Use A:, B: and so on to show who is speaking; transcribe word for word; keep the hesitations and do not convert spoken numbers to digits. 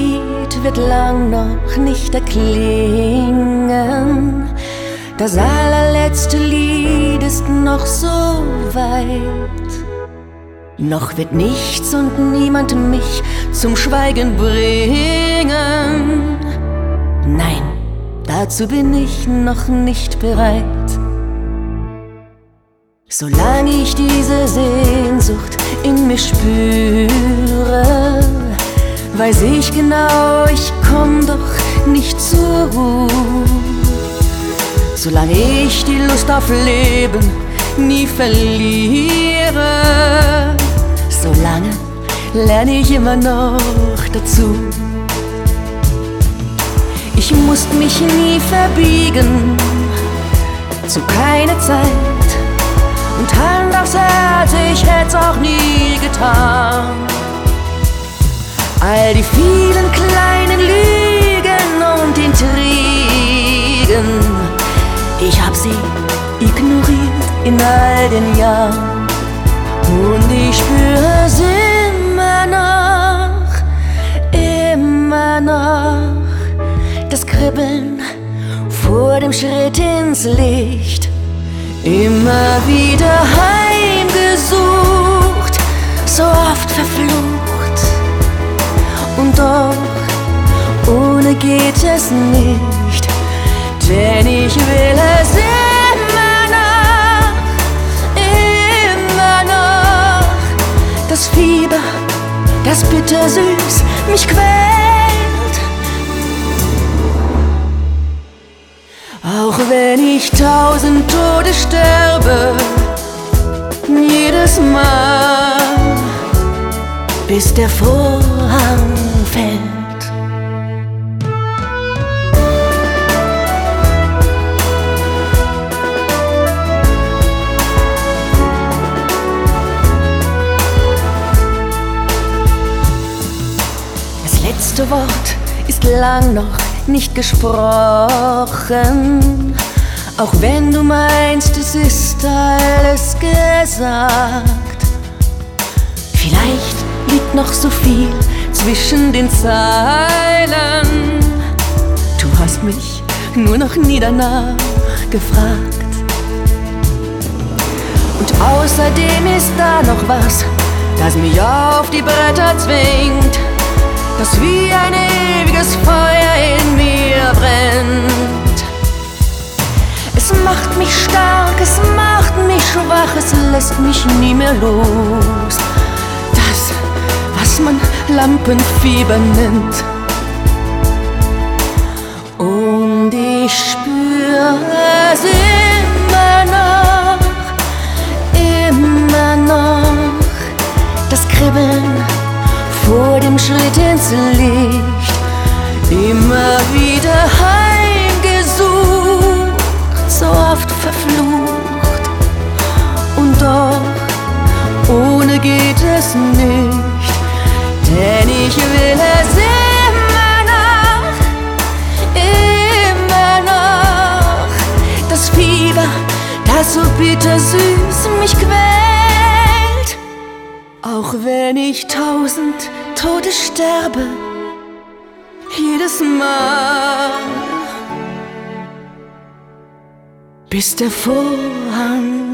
A: Lied wird lang noch nicht erklingen. Das allerletzte Lied ist noch so weit. Noch wird nichts und niemand mich zum Schweigen bringen. Nein, dazu bin ich noch nicht bereit. Solange ich diese Sehnsucht in mir spüre, weiß ich genau, ich komm doch nicht zur Ruhe. Solange ich die Lust auf Leben nie verliere, solange lerne ich immer noch dazu. Ich muss mich nie verbiegen, zu keiner Zeit. Und Hand aufs Herz, ich hätt's auch nie getan. All die vielen kleinen Lügen und Intrigen, ich hab sie ignoriert in all den Jahren. Und ich spüre es immer noch, immer noch, das Kribbeln vor dem Schritt ins Licht. Immer wieder heimgesucht, so oft verflucht. Und doch, ohne geht es nicht, denn ich will es immer noch, immer noch. Das Fieber, das bittersüß mich quält. Auch wenn ich tausend Tode sterbe, jedes Mal, bis der Vorhang fällt. Das letzte Wort ist lang noch nicht gesprochen, auch wenn du meinst, es ist alles gesagt. Vielleicht liegt noch so viel zwischen den Zeilen. Du hast mich nur noch nie danach gefragt. Und außerdem ist da noch was, das mich auf die Bretter zwingt, das wie ein ewiges Feuer in mir brennt. Es macht mich stark, es macht mich schwach, es lässt mich nie mehr los. Das, was man Lampenfieber nennt. Und ich spüre es immer noch, immer noch, das Kribbeln vor dem Schritt ins Licht. Immer wieder heimgesucht, so oft verflucht. Und doch, ohne geht es nicht, denn ich will es immer noch, immer noch. Das Fieber, das so bittersüß mich quält. Auch wenn ich tausend Tode sterbe, jedes Mal, bis der Vorhang